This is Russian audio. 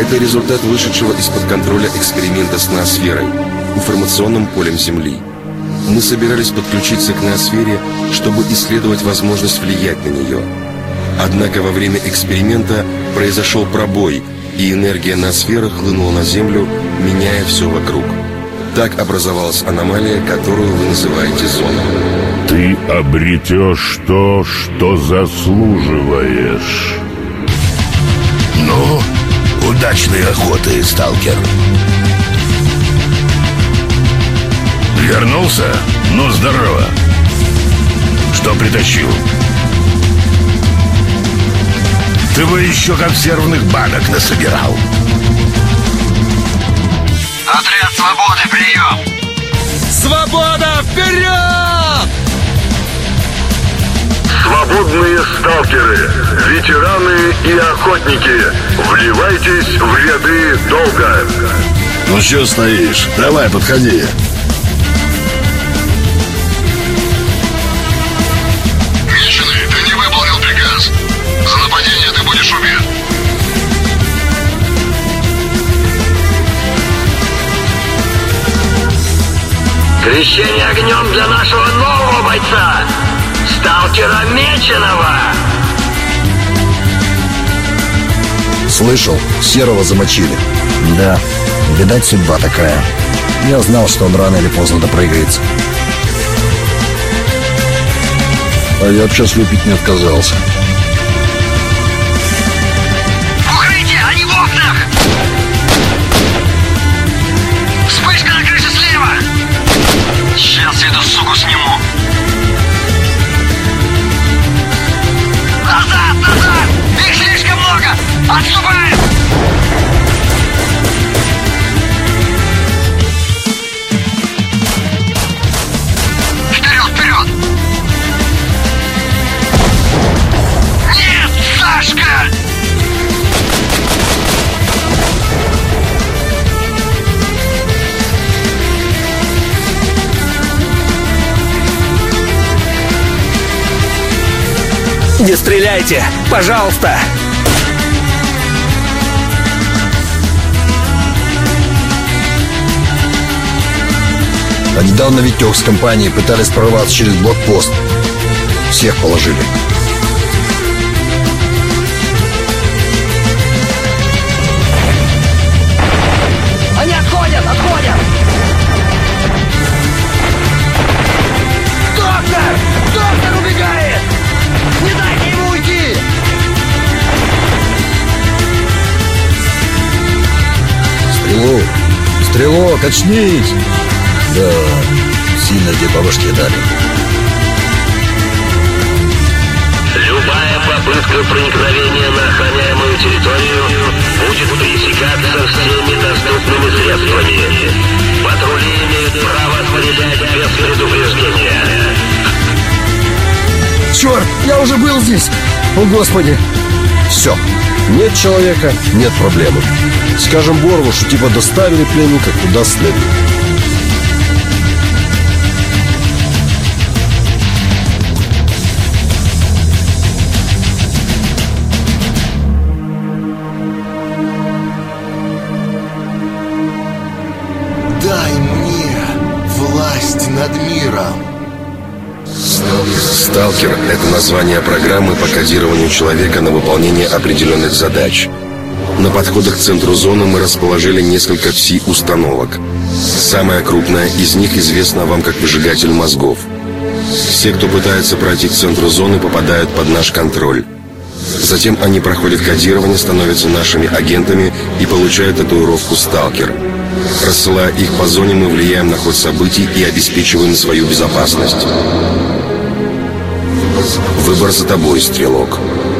Это результат вышедшего из-под контроля эксперимента с ноосферой, информационным полем Земли. Мы собирались подключиться к ноосфере, чтобы исследовать возможность влиять на нее. Однако во время эксперимента произошел пробой, и энергия ноосферы хлынула на Землю, меняя все вокруг. Так образовалась аномалия, которую вы называете зоной. Ты обретешь то, что заслуживаешь. Ну, удачной охоты, сталкер. Вернулся? Ну, здорово. Что притащил? Ты бы еще консервных банок насобирал. Отряд свободы, прием! Свобода, вперед! Свободные сталкеры, ветераны и охотники, вливайтесь в ряды долга. Ну что стоишь? Давай, подходи. Меченый, ты не выполнил приказ. За нападение ты будешь убит. Крещение огнем для нашего нового бойца, сталкера Меченого! Слышал, Серого замочили. Да, видать, судьба такая. Я знал, что он рано или поздно допрыгается. А я б сейчас выпить не отказался. Укрытие, они в окнах! Вспышка на крыше слева! Сейчас эту суку сниму! Назад, назад! Их слишком много! Отступаем! Вперед, вперед! Нет, Сашка! Не стреляйте, пожалуйста! А недавно Витек с компанией пытались прорваться через блокпост. Всех положили. Они отходят, отходят! Доктор! Доктор убегает! Не дайте ему уйти! Стрелок! Стрелок, очнись! Да, сильно тебе по башке дали. Любая попытка проникновения на охраняемую территорию будет пресекаться всеми доступными средствами. Патрули имеют право стрелять без предупреждения. Черт, я уже был здесь! О, Господи! Все, нет человека, нет проблемы. Скажем Борову, что типа доставили пленника куда следует. Дай мне власть над миром. Сталкер — это название программы по кодированию человека на выполнение определенных задач. На подходах к центру зоны мы расположили несколько ПСИ-установок. Самая крупная из них известна вам как выжигатель мозгов. Все, кто пытается пройти к центру зоны, попадают под наш контроль. Затем они проходят кодирование, становятся нашими агентами и получают татуировку «Сталкер». Рассылая их по зоне, мы влияем на ход событий и обеспечиваем свою безопасность. Выбор за тобой, стрелок.